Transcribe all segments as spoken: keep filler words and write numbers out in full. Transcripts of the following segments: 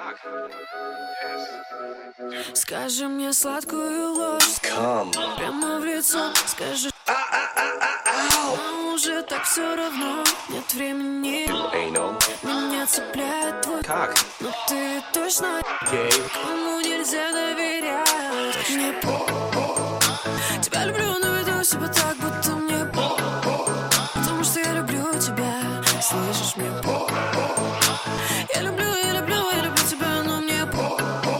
Скажи мне сладкую ложь прямо в лицо, скажи. Но уже так все равно, нет времени. Меня цепляет твой как? Но ты точно кому нельзя доверять. Мне по тебя люблю, но веду себя так, будто мне по. Потому что я люблю тебя, слышишь, мне по. Я люблю, я люблю, я люблю тебя, но мне по.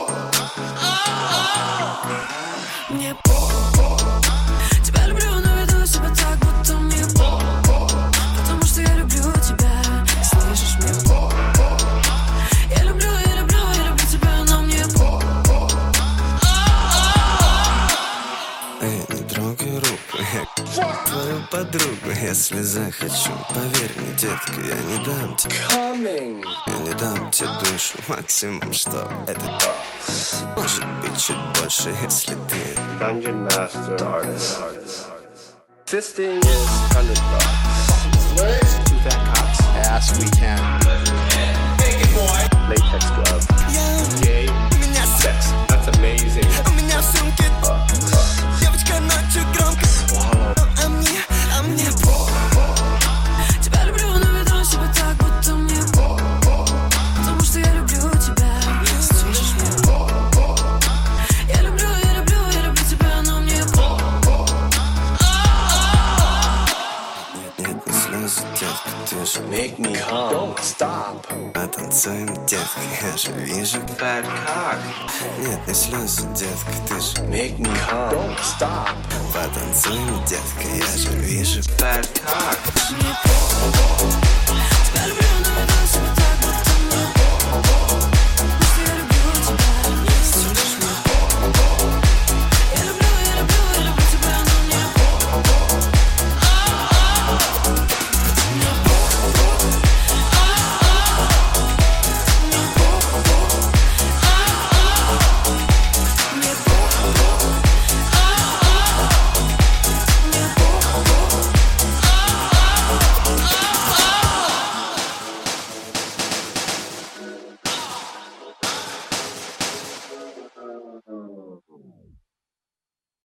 Мне по. Тебя люблю, но веду себя так, будто мне по. Потому что я люблю тебя, слышишь, мне по. Я люблю, я люблю, я люблю тебя, но мне по. Эй, не трогай руку, я твою подругу, если захочу. Поверь мне, детка, я не дам тебе. Я не дам тебе душу, максимум, что это. Может быть, чуть больше, если ты Dungeon Master Artist. Fisting is kind of rough. Two fat cops. Ass we can. Latex glove. Gay. Sex. That's amazing. У меня в сумке девочка ночью громко. А мне, а мне по. Тебя люблю, но веду себя так, будто мне по. Потому что я люблю тебя, слышишь, мне по. Я люблю, я люблю, я люблю тебя, но мне по. Нет, нет, не слезы, детка, ты же Make me come. Don't stop. потанцуем, детка, я же вижу бэд как. Нет, не слезы, детка, ты же Make me come. Don't stop. потанцуем, детка, я же вижу бэд как. Мне по. Тебя люблю,